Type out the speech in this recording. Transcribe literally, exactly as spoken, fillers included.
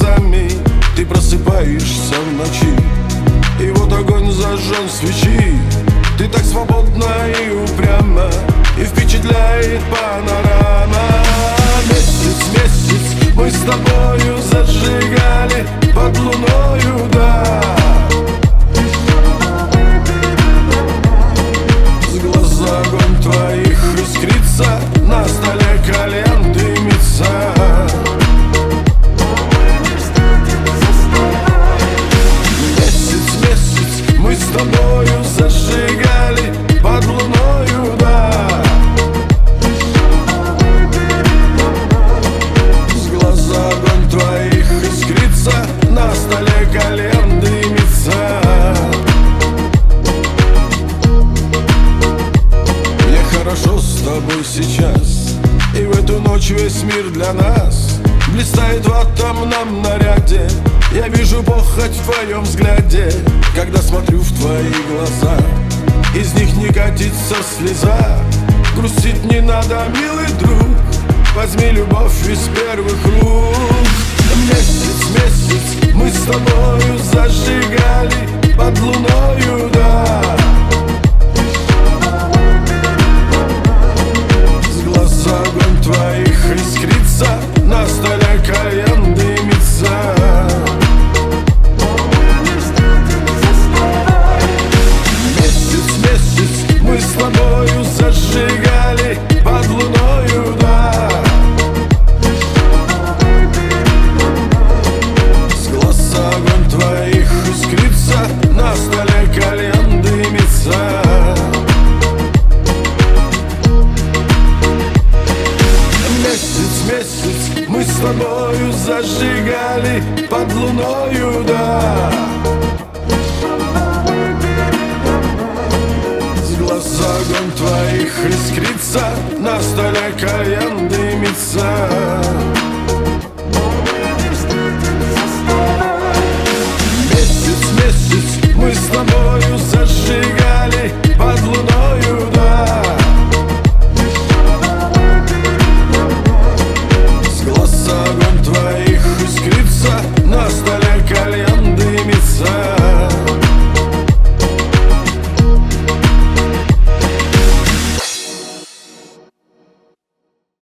глазами ты просыпаешься в ночи, и вот огонь зажжен свечи. Ты так свободна и упряма, и впечатляет панорама. Месяц, месяц мы с тобою зажигали под луною, да. С глаз огонь твоих искрится, на столе кальян дымится. Месяц, месяц мы с тобою зажигали под луною, да. С глаз огонь твоих искрится, на столе кальян дымится. Мне хорошо с тобой сейчас, и в эту ночь весь мир для нас блистает в атомном наряде. Я вижу похоть в твоем взгляде, когда смотрю в твои глаза. Из них не катится слеза. Грустить не надо, милый друг, возьми любовь из первых рук. Месяц, месяц мы с тобою зажигали под луною, да. С глаз огонь твоих искрится, на столе кальян дымится. Месяц, месяц мы с тобою зажигали под луною, да. С глаз огонь твоих искрится, на столе кальян дымится. Месяц, месяц мы с тобою зажигали под луною, да. С глаз огонь твоих искрится, на столе кальян дымится. Месяц, месяц мы с тобою зажигали под луною, да. С глаз огонь твоих искрится, на столе